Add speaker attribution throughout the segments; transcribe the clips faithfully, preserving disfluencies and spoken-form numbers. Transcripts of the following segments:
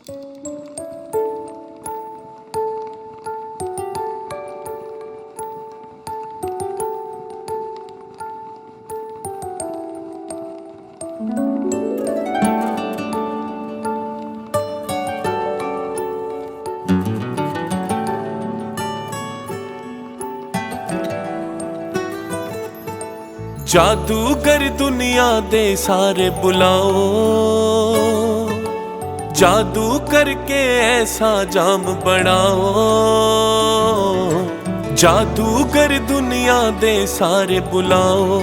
Speaker 1: जादूगर दुनिया दे सारे बुलाओ, जादू करके ऐसा जाम बनाओ। जादूगर दुनिया दे सारे बुलाओ,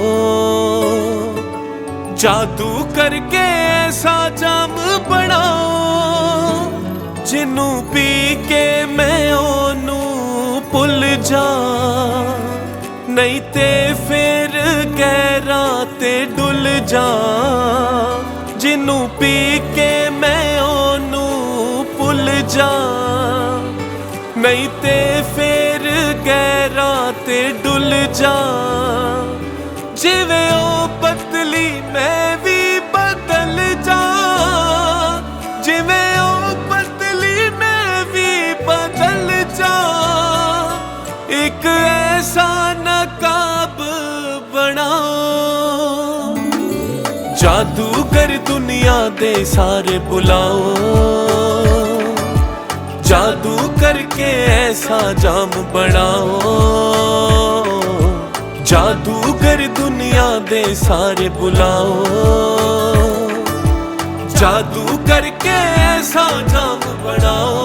Speaker 1: जादू करके ऐसा जाम बनाओ। जिन्नू पी के मैं ओनू भुल जा, नहीं ते फिर गैरा ते डुल जा। जिन्नू पी के मैं ओनू भुल जा, नहीं ते फिर गैरा ते डुल जा। जिवें ओ बदली मैं भी बदल जा, जिवें ओ बदली मैं भी बदल जा। एक ऐसा नकाब बनाओ, जादूगर दुनिया दे सारे बुलाओ। जादू करके ऐसा जाम बनाओ, जादूगर दुनिया दे सारे बुलाओ। जादू करके ऐसा जाम बनाओ।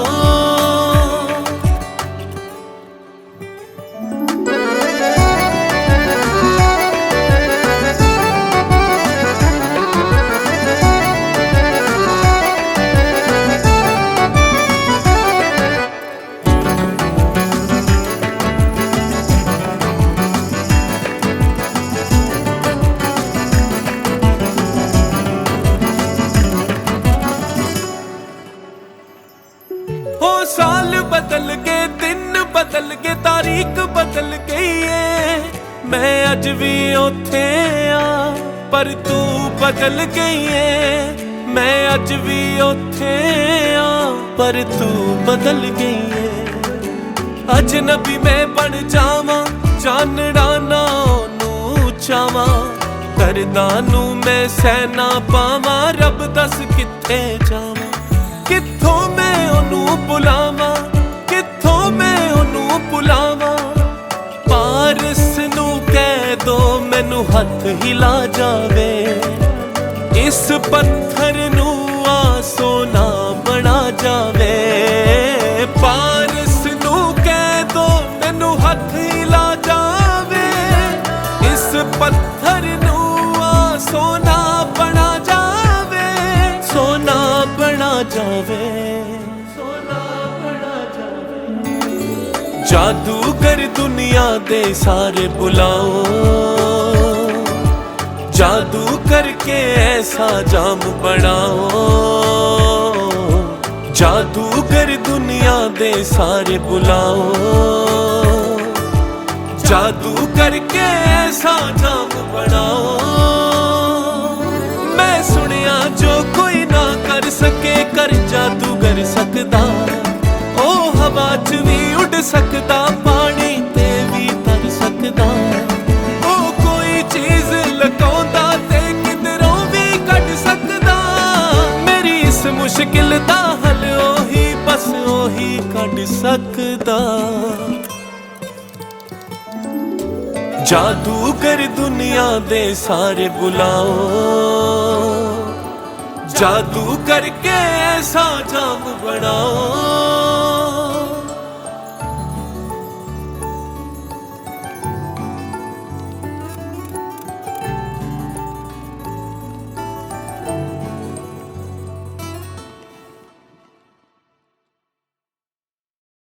Speaker 1: हो साल बदल गए, दिन बदल गए, तारीख बदल गई है। मैं अज भी उथे आ पर तू बदल गई है। मैं अज भी उथे आ पर तू बदल गई है। अजनबी मैं बन जावां, जानना ना ओनू चावां। करदा नू मैं सहना पावां, रब दस कित्थे जावां। कित्थों मैं ओनू बुलावां, कित्थों मैं ओनू बुलावां। पारस नू कह दो मैनू हथ हिला जावे। इस पत्थर नू आ सोना बना जावे। पारस नू कह दो मैनू हथ हिला जावे। इस पत्थर नू आ सोना बना जावे। सोना बना जावे, सोना बना जावे। जादूगर दुनिया दे सारे बुलाओ, जादू करके ऐसा जाम बनाओ। जादूगर दुनिया दे सारे बुलाओ, जादू करके ऐसा जाम बनाओ। मैं सुनिया जो कोई ना कर सके, कर जादूगर सकदा। ओ हवा च भी उड़ सकदा, पानी ते भी तर सकदा। ओ कोई चीज लकाउंदा ते किधरों भी कढ सकदा। मेरी इस मुश्किल दा हल ओही, बस ओही कढ सकदा। जादूगर दुनिया दे सारे बुलाओ, जादू करके ऐसा जाम बनाओ।